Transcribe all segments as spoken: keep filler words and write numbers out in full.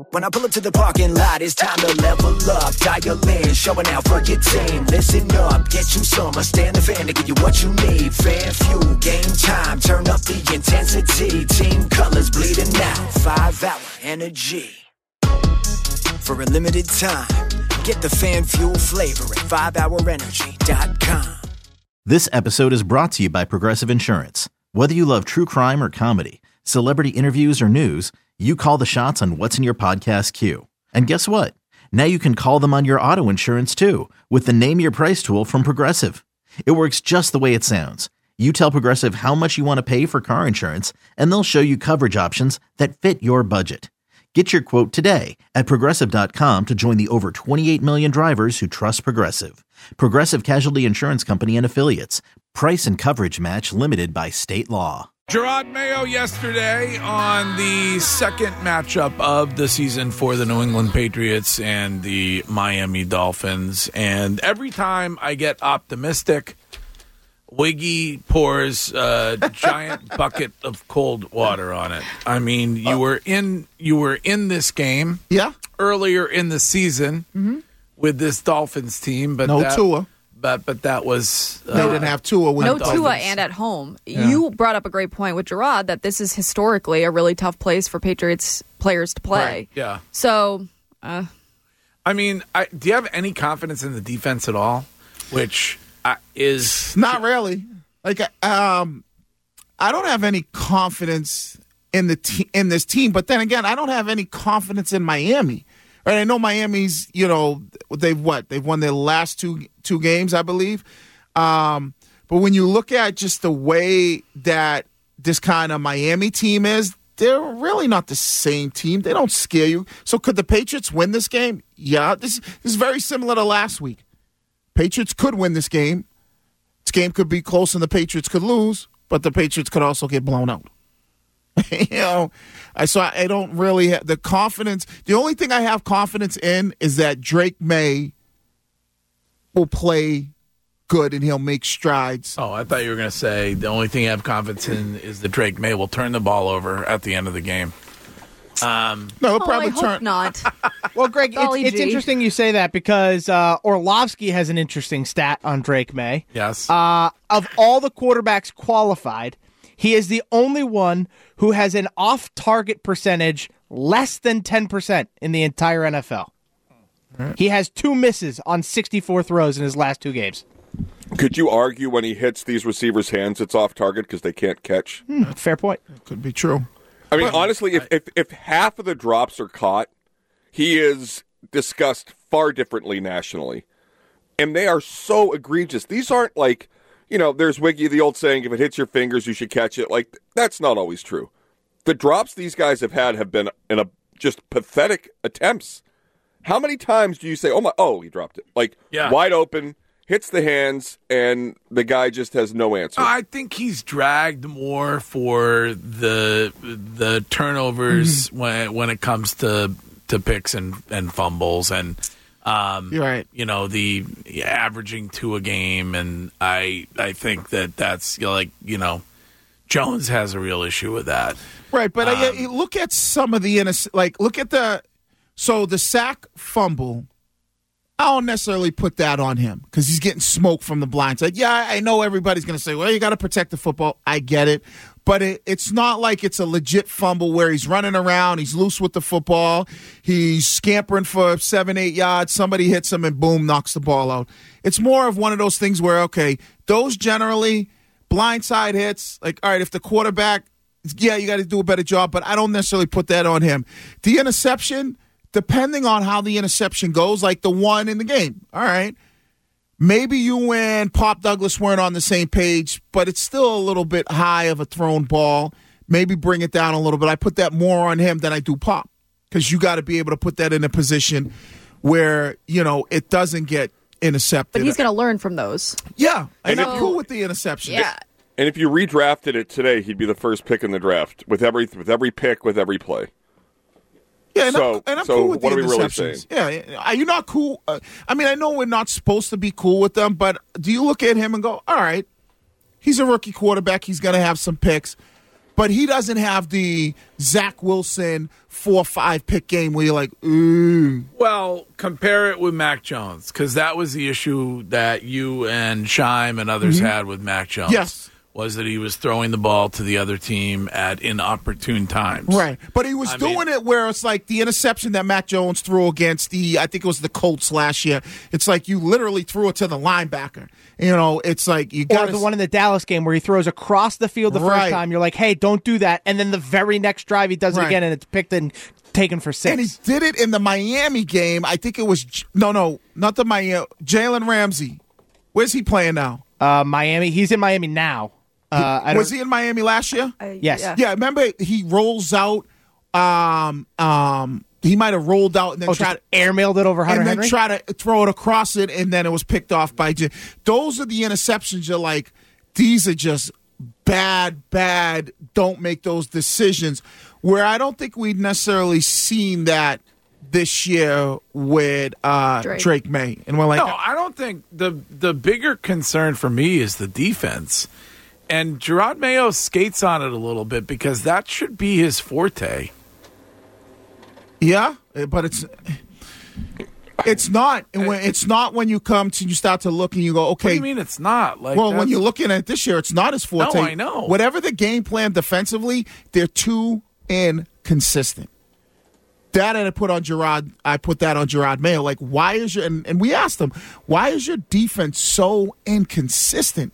When I pull up to the parking lot, it's time to level up. Dial in, showing out for your team. Listen up, get you some. I stand the fan to give you what you need. Fan fuel, game time, turn up the intensity. Team colors bleeding out, five hour energy. For a limited time, get the fan fuel flavor at five hour energy dot com. This episode is brought to you by Progressive Insurance. Whether you love true crime or comedy, celebrity interviews or news, you call the shots on what's in your podcast queue. And guess what? Now you can call them on your auto insurance too with the Name Your Price tool from Progressive. It works just the way it sounds. You tell Progressive how much you want to pay for car insurance, and they'll show you coverage options that fit your budget. Get your quote today at Progressive dot com to join the over twenty-eight million drivers who trust Progressive. Progressive Casualty Insurance Company and Affiliates. Price and coverage match limited by state law. Gerard Mayo yesterday on the second matchup of the season for the New England Patriots and the Miami Dolphins. And every time I get optimistic, Wiggy pours a giant bucket of cold water on it. I mean, you were in you were in this game yeah. earlier in the season mm-hmm. with this Dolphins team, but no that, Tua. But but that was uh, they didn't have Tua. With no the Tua Dolphins. and at home. Yeah. You brought up a great point with Gerard that this is historically a really tough place for Patriots players to play. Right. Yeah. So, uh, I mean, I, do you have any confidence in the defense at all? Which uh, is not really. Like, um, I don't have any confidence in the te- in this team. But then again, I don't have any confidence in Miami. Right? I know Miami's. You know, they've what they've won their last two two games, I believe. Um, but when you look at just the way that this kind of Miami team is, they're really not the same team. They don't scare you. So could the Patriots win this game? Yeah, this, this is very similar to last week. Patriots could win this game. This game could be close and the Patriots could lose, but the Patriots could also get blown out. you know, I so I, I don't really have the confidence. The only thing I have confidence in is that Drake May will play good and he'll make strides. Oh, I thought you were going to say the only thing I have confidence in is that Drake May will turn the ball over at the end of the game. Um, no, he'll oh, probably I hope turn. not. Well, Greg, it's, it's interesting you say that because uh, Orlovsky has an interesting stat on Drake May. Yes. Uh, of all the quarterbacks qualified, he is the only one who has an off-target percentage less than ten percent in the entire N F L. Right. He has two misses on sixty-four throws in his last two games. Could you argue when he hits these receivers' hands, it's off target because they can't catch? Hmm, fair point. Could be true. I mean, honestly, if, if if half of the drops are caught, he is discussed far differently nationally. And they are so egregious. These aren't like, you know, there's Wiggy, the old saying, if it hits your fingers, you should catch it. Like, that's not always true. The drops these guys have had have been in a just pathetic attempts. How many times do you say, oh, my, oh, he dropped it? Like, yeah. wide open, hits the hands, and the guy just has no answer. I think he's dragged more for the the turnovers mm-hmm. when when it comes to, to picks and, and fumbles and um, You're right. you know the averaging two a game, and I I think that that's you know, like you know Jones has a real issue with that. Right, but um, I, look at some of the innocent, like look at the so the sack fumble. I don't necessarily put that on him because he's getting smoked from the blind side. Yeah, I know everybody's going to say, well, you got to protect the football. I get it. But it, it's not like it's a legit fumble where he's running around, he's loose with the football, he's scampering for seven, eight yards, somebody hits him and boom, knocks the ball out. It's more of one of those things where, okay, those generally blindside hits, like, all right, if the quarterback, yeah, you got to do a better job, but I don't necessarily put that on him. The interception, depending on how the interception goes, like the one in the game, all right, maybe you and Pop Douglas weren't on the same page, but it's still a little bit high of a thrown ball. Maybe bring it down a little bit. I put that more on him than I do Pop because you got to be able to put that in a position where, you know, it doesn't get intercepted. But he's going to learn from those. Yeah, and And I'm if- cool with the interception. Yeah. And if you redrafted it today, he'd be the first pick in the draft with every with every pick, with every play. Yeah, and So- I'm, and I'm so cool with what the are we really interceptions. Yeah, are you not cool? Uh, I mean, I know we're not supposed to be cool with them, but do you look at him and go, all right, he's a rookie quarterback. He's going to have some picks. but he doesn't have the Zach Wilson four five pick game where you're like, ooh. Well, compare it with Mac Jones, because that was the issue that you and Scheim and others mm-hmm. had with Mac Jones. Yes. Was that he was throwing the ball to the other team at inopportune times. Right. But he was I doing mean, it where it's like the interception that Mac Jones threw against the, I think it was the Colts last year. It's like you literally threw it to the linebacker. You know, it's like you got Or the one in the Dallas game where he throws across the field the right. first time. You're like, hey, don't do that. And then the very next drive he does it right. again and it's picked and taken for six. And he did it in the Miami game. I think it was, no, no, not the Miami. Jalen Ramsey. Where's he playing now? Uh, Miami. He's in Miami now. Uh, I was he in Miami last year? Uh, yes. Yeah. Yeah, remember he rolls out. Um, um, he might have rolled out and then oh, tried to airmailed it over Hunter and then Henry? try to throw it across it, and then it was picked off by J. Those are the interceptions. You're like, these are just bad, bad. Don't make those decisions. Where I don't think we'd necessarily seen that this year with uh, Drake. Drake May, and we're like, no, I don't think the the bigger concern for me is the defense. And Gerard Mayo skates on it a little bit because that should be his forte. Yeah, but it's it's not. And when, it's not when you come to you start to look and you go, okay. What do you mean it's not? Like, well, when you're looking at this year, it's not his forte. No, I know. Whatever the game plan defensively, they're too inconsistent. That and I put on Gerard. I put that on Gerard Mayo. Like, why is your and, and we asked him, why is your defense so inconsistent?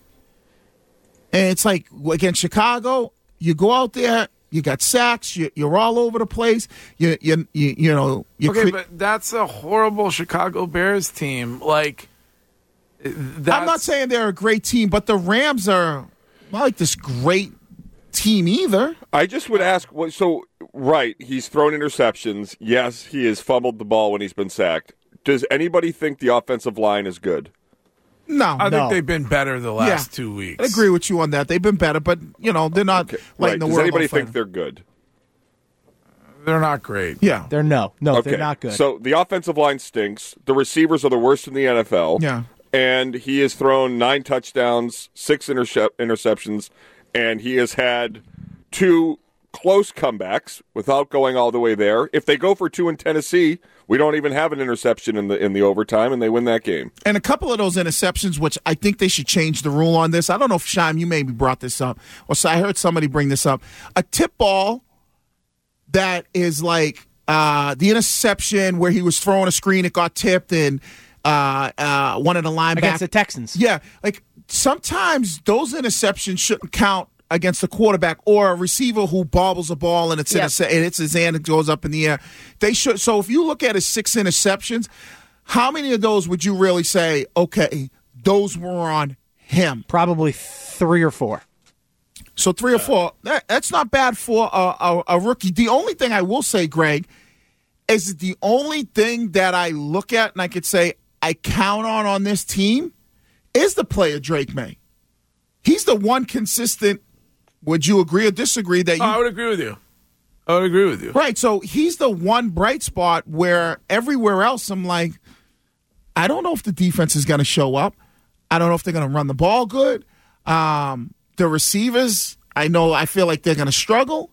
And it's like, against Chicago, you go out there, you got sacks, you, you're all over the place. You you you, you know. You okay, cre- but that's a horrible Chicago Bears team. Like, that's... I'm not saying they're a great team, but the Rams are not like this great team either. I just would ask, so, right, he's thrown interceptions. Yes, he has fumbled the ball when he's been sacked. Does anybody think the offensive line is good? No, I no. think they've been better the last yeah, two weeks. I agree with you on that. They've been better, but you know they're not okay. lighting right. the Does world anybody on fire. think they're good? They're not great. Yeah, they're no, no, okay. they're not good. So the offensive line stinks. The receivers are the worst in the N F L. Yeah, and he has thrown nine touchdowns, six interce- interceptions, and he has had two close comebacks without going all the way there. If they go for two in Tennessee, we don't even have an interception in the in the overtime, and they win that game. And a couple of those interceptions, which I think they should change the rule on this. I don't know if, Scheim, you maybe brought this up, or so I heard somebody bring this up. A tip ball that is like uh, the interception where he was throwing a screen, it got tipped, and uh, uh, one of the linebackers. Against the Texans. Yeah, like sometimes those interceptions shouldn't count against the quarterback or a receiver who bobbles a ball and it's yep. interce- and it's his hand and goes up in the air. They should. So if you look at his six interceptions, how many of those would you really say, okay, those were on him? Probably three or four. So three or four. That, that's not bad for a, a, a rookie. The only thing I will say, Greg, is the only thing that I look at and I could say I count on on this team is the player Drake May. He's the one consistent. Would you agree or disagree that you? Oh, I would agree with you. I would agree with you. Right. So he's the one bright spot where everywhere else I'm like, I don't know if the defense is going to show up. I don't know if they're going to run the ball good. Um, the receivers, I know, I feel like they're going to struggle.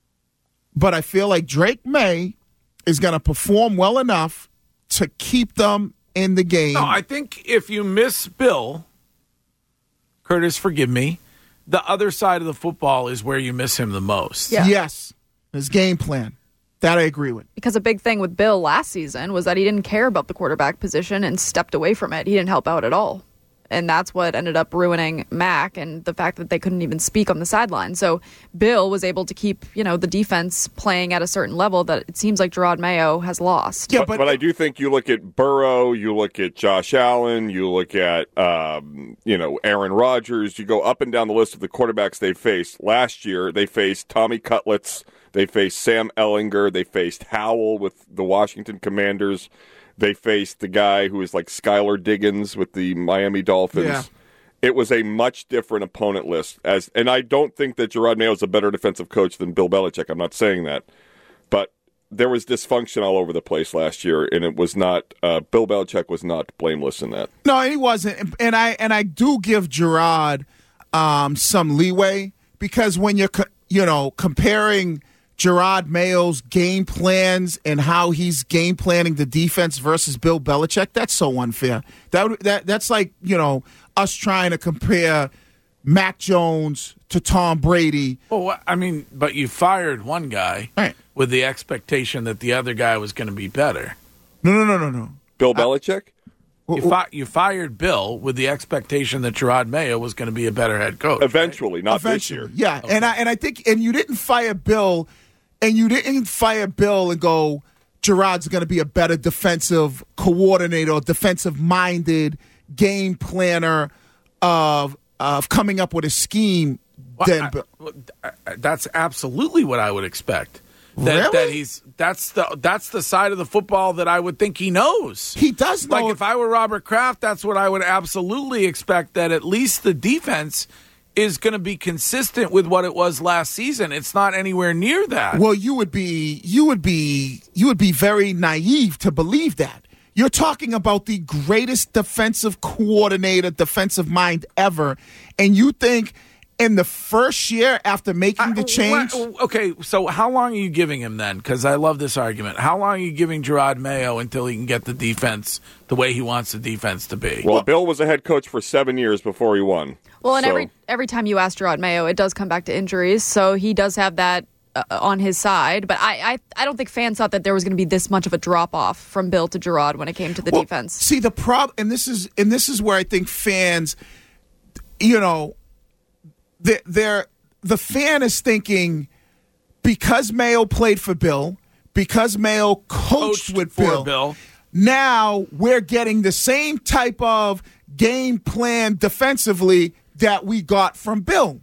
But I feel like Drake May is going to perform well enough to keep them in the game. No, I think if you miss Bill, Curtis, forgive me, the other side of the football is where you miss him the most. Yeah. Yes. His game plan. That I agree with. Because a big thing with Bill last season was that he didn't care about the quarterback position and stepped away from it. He didn't help out at all. And that's what ended up ruining Mac and the fact that they couldn't even speak on the sideline. So Bill was able to keep, you know, the defense playing at a certain level that it seems like Gerard Mayo has lost. Yeah, but, but, but I do think you look at Burrow, you look at Josh Allen, you look at, um, you know, Aaron Rodgers. You go up and down the list of the quarterbacks they faced. Last year, they faced Tommy Cutlets. They faced Sam Ehlinger. They faced Howell with the Washington Commanders. They faced the guy who was like Skylar Diggins with the Miami Dolphins. Yeah. It was a much different opponent list. As and I don't think that Gerard Mayo is a better defensive coach than Bill Belichick. I'm not saying that. But there was dysfunction all over the place last year, and it was not uh, Bill Belichick was not blameless in that. No, he wasn't. And I and I do give Gerard um, some leeway because when you're you know, comparing Gerard Mayo's game plans and how he's game planning the defense versus Bill Belichick, that's so unfair. That that that's like, you know, us trying to compare Mac Jones to Tom Brady. Well, I mean, but you fired one guy right. with the expectation that the other guy was going to be better. No, no, no, no, no. Bill Belichick? You, fi- you fired Bill with the expectation that Gerard Mayo was going to be a better head coach. Eventually, right? not Eventually, this year. yeah. Okay. And I and I think and you didn't fire Bill, and you didn't fire Bill and go, Gerard's going to be a better defensive coordinator, defensive minded game planner of of coming up with a scheme. Well, than I, Bill. I, that's absolutely what I would expect. That, Really? that he's that's the that's the side of the football that I would think he knows. He does know. Like if I were Robert Kraft, that's what I would absolutely expect. That at least the defense is going to be consistent with what it was last season. It's not anywhere near that. Well, you would be you would be you would be very naive to believe that. You're talking about the greatest defensive coordinator, defensive mind ever, and you think in the first year after making the change? I, okay, so how long are you giving him then? Because I love this argument. How long are you giving Gerard Mayo until he can get the defense the way he wants the defense to be? Well, Bill was a head coach for seven years before he won. Well, and so. every every time you ask Gerard Mayo, it does come back to injuries, so he does have that uh, on his side. But I, I, I don't think fans thought that there was going to be this much of a drop-off from Bill to Gerard when it came to the well, defense. See, the problem, and this is and this is where I think fans, you know, they're, they're the fan is thinking because Mayo played for Bill, because Mayo coached, Coached with for Bill, Bill, now we're getting the same type of game plan defensively that we got from Bill.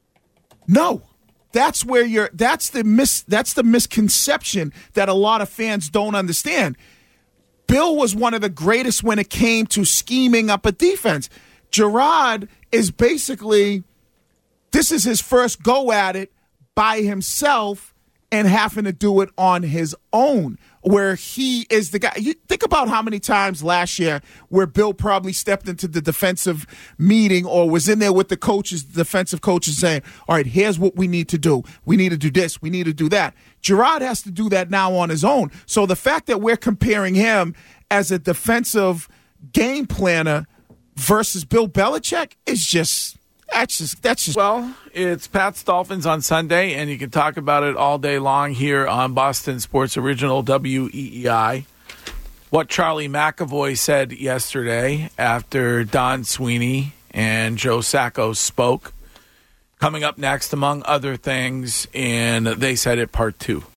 No. That's where you're that's the mis that's the misconception that a lot of fans don't understand. Bill was one of the greatest when it came to scheming up a defense. Gerard is basically this is his first go at it by himself and having to do it on his own, where he is the guy. You think about how many times last year where Bill probably stepped into the defensive meeting or was in there with the coaches, the defensive coaches saying, all right, here's what we need to do. We need to do this. We need to do that. Gerard has to do that now on his own. So the fact that we're comparing him as a defensive game planner versus Bill Belichick is just... That's just, that's just. Well, it's Pat's Dolphins on Sunday, and you can talk about it all day long here on Boston Sports Original W E E I. What Charlie McAvoy said yesterday after Don Sweeney and Joe Sacco spoke. Coming up next, among other things, in They Said It Part two.